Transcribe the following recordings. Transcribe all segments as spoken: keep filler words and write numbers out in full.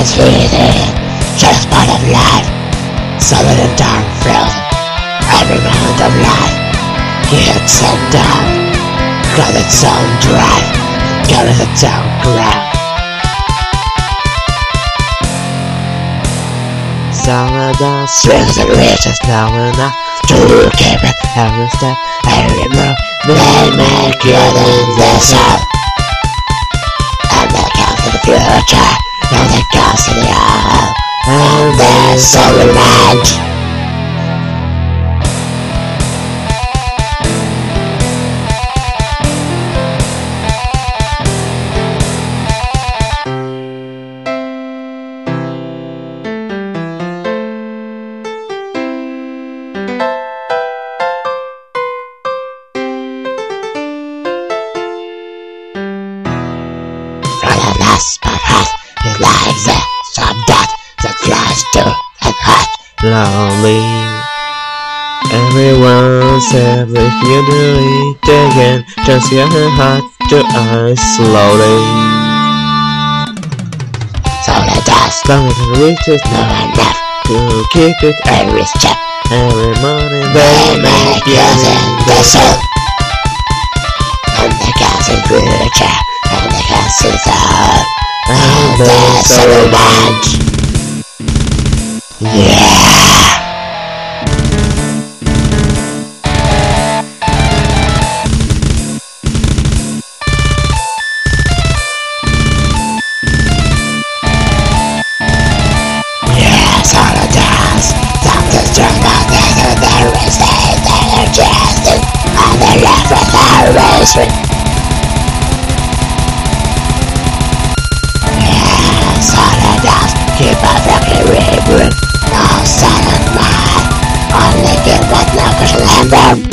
is breathing, just part of life. Solid and dark filled, every moment of life. Hits and down, got its own drive, got its own ground. Solid strings and reaches now enough to keep it every step, every move. They make you in this earth. And they come to the future, and they come to the earth. And there's so revenge. Perhaps his life there, some death that flies to and hurt. Lonely. Everyone said if you do it again, just your heart to eyes slowly. So let us long as it reaches no enough to keep it every step. Every morning they make us in the soul. And they can see future. And they can see the earth. And there's so much. Yeah. Yes, all it does. Something's just about this and there is this energy and the left with our race. Keep on fucking rebirth, no silent man. Only give what knuckles land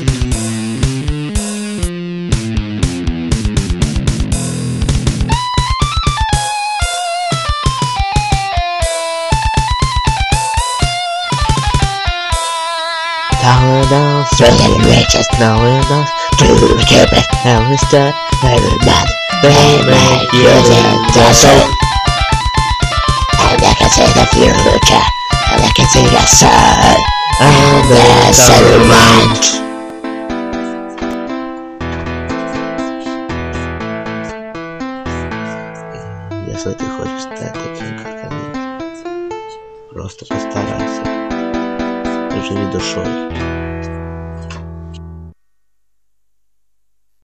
Tower down, straight and reaches now enough to keep it every step, every month. They make you in the soul. And I can see the future, and I can see the sun, and there's so much. Если ты хочешь стать таким, как они, просто постарайся, живи душой.